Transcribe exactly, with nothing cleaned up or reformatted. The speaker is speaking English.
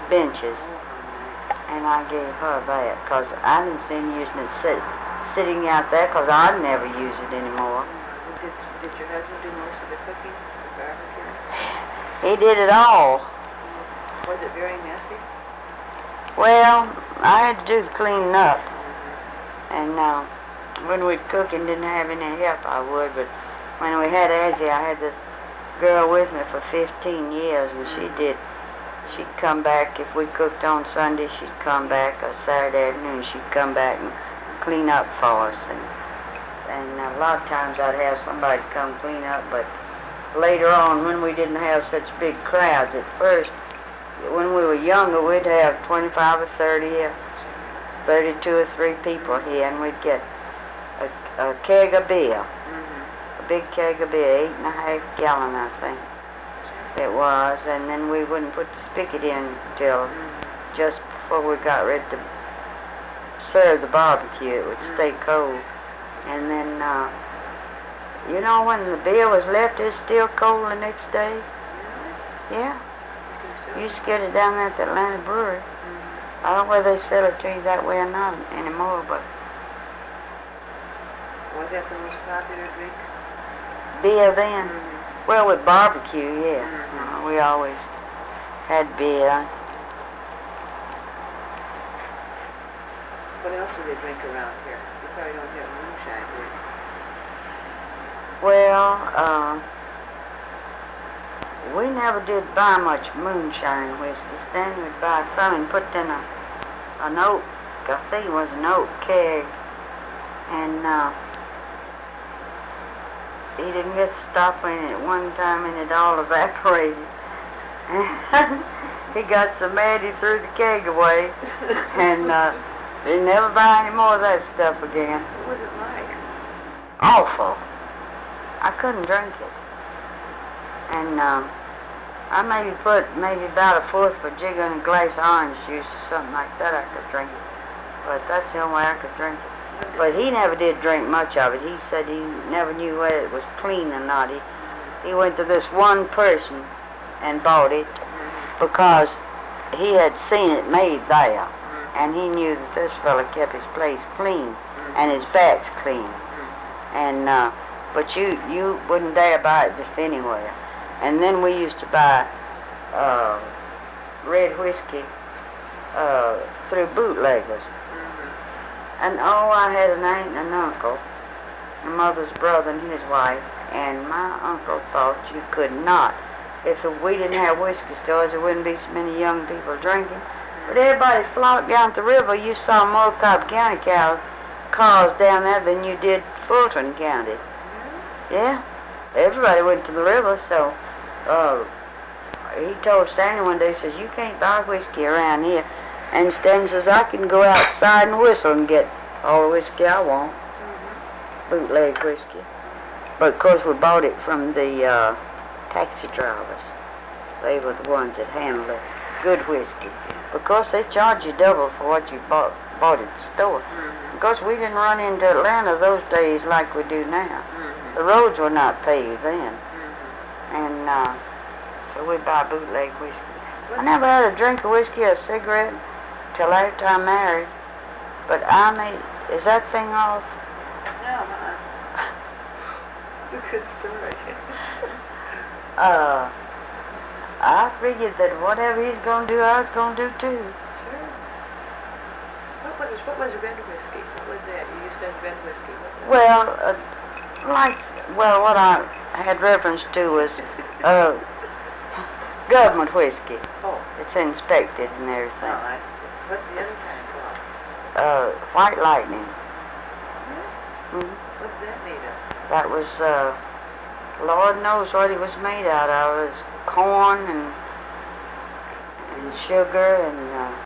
benches. Oh, And I gave her that, because I didn't see him using it sit, sitting out there, because I'd never use it anymore. nice. Did, did your husband do most of the cooking, the barbecue? He did it all. Was it very messy? Well, I had to do the cleaning up. Mm-hmm. And uh, when we'd cook and didn't have any help, I would. But when we had Azzy, I had this girl with me for fifteen years, and she did. She'd come back if we cooked on Sunday. She'd come back, or Saturday afternoon, she'd come back and clean up for us. And and a lot of times I'd have somebody come clean up. But later on, when we didn't have such big crowds, at first, when we were younger, we'd have twenty-five or thirty, or thirty-two or three people here, and we'd get a, a keg of beer, Mm-hmm. a big keg of beer, eight and a half gallon, I think it was, and then we wouldn't put the spigot in till Mm-hmm. just before we got ready to serve the barbecue. It would Mm-hmm. stay cold, and then, uh, you know, when the beer was left, it was still cold the next day. Really? Yeah, You can still you used to get it down there at the Atlanta Brewery. Mm-hmm. I don't know whether they sell it to you that way or not anymore, but Was that the most popular drink? beer then. Mm-hmm. Well, with barbecue, yeah. Mhm. Uh, we always had beer. What else do they drink around here? You probably don't have moonshine, do you? Well, uh, we never did buy much moonshine whiskey. Stanley would buy some and put in a an oak, I think it was an oak keg, and uh, he didn't get stopping it at one time, and it all evaporated. He got so mad he threw the keg away, and uh, he never buy any more of that stuff again. What was it like? Awful. I couldn't drink it. And um, I maybe put maybe about a fourth of a jig in a glass of orange juice or something like that. I could drink it. But that's the only way I could drink it. But he never did drink much of it. He said he never knew whether it was clean or not. He, he went to this one person and bought it because he had seen it made there. And he knew that this fella kept his place clean and his vats clean. And uh, but you you wouldn't dare buy it just anywhere. And then we used to buy uh, red whiskey uh, through bootleggers. And oh, I had an aunt and an uncle, my mother's brother and his wife, and my uncle thought you could not. If we didn't have whiskey stores, there wouldn't be so many young people drinking. But everybody flocked down the river. You saw more Cobb County cows, cars down there than you did Fulton County. Yeah, everybody went to the river, so uh, he told Stanley one day, he says, you can't buy whiskey around here. And Stanley says, I can go outside and whistle and get all the whiskey I want, Mm-hmm. bootleg whiskey. But of course we bought it from the uh, taxi drivers. They were the ones that handled it. Good whiskey. Because they charge you double for what you bought, bought at the store. Mm-hmm. Because we didn't run into Atlanta those days like we do now. Mm-hmm. The roads were not paved then. Mm-hmm. And uh, so we buy bootleg whiskey. I never had a drink of whiskey or a cigarette till after I married. But I made, is that thing off? No, uh-uh. It's a good story. uh, I figured that whatever he's going to do, I was going to do too. Sure. What was, what was red whiskey? What was that? You said red whiskey. What was Well, uh, like, well, what I had reference to was uh, government whiskey. Oh. It's inspected and No, everything. I see. What's the other kind called? Uh, White Lightning. Really? Mm-hmm. What's that made of? That was, uh, Lord knows what it was made out of. It was corn and, and sugar and, uh,